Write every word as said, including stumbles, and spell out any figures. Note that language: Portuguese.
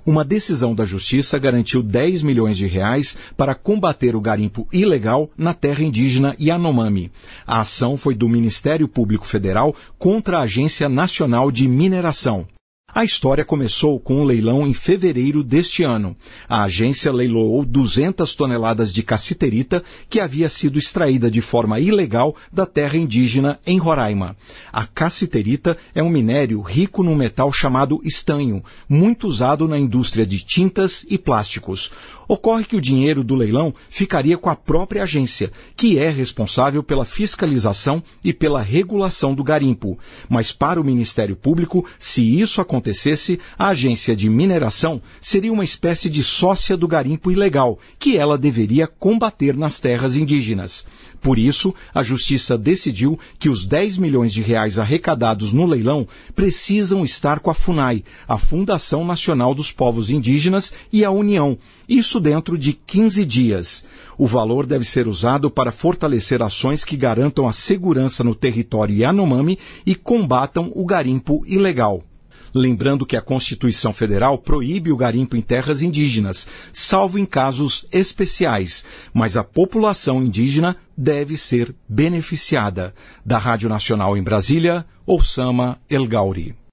Uma decisão da Justiça garantiu dez milhões de reais para combater o garimpo ilegal na terra indígena Yanomami. A ação foi do Ministério Público Federal contra a Agência Nacional de Mineração. A história começou com um leilão em fevereiro deste ano. A agência leiloou duzentas toneladas de cassiterita que havia sido extraída de forma ilegal da terra indígena em Roraima. A cassiterita é um minério rico num metal chamado estanho, muito usado na indústria de tintas e plásticos. Ocorre que o dinheiro do leilão ficaria com a própria agência, que é responsável pela fiscalização e pela regulação do garimpo. Mas para o Ministério Público, se isso acontecesse, a agência de mineração seria uma espécie de sócia do garimpo ilegal, que ela deveria combater nas terras indígenas. Por isso, a Justiça decidiu que os dez milhões de reais arrecadados no leilão precisam estar com a FUNAI, a Fundação Nacional dos Povos Indígenas, e a União, isso dentro de quinze dias. O valor deve ser usado para fortalecer ações que garantam a segurança no território Yanomami e combatam o garimpo ilegal. Lembrando que a Constituição Federal proíbe o garimpo em terras indígenas, salvo em casos especiais, mas a população indígena deve ser beneficiada. Da Rádio Nacional em Brasília, Oussama El Gauri.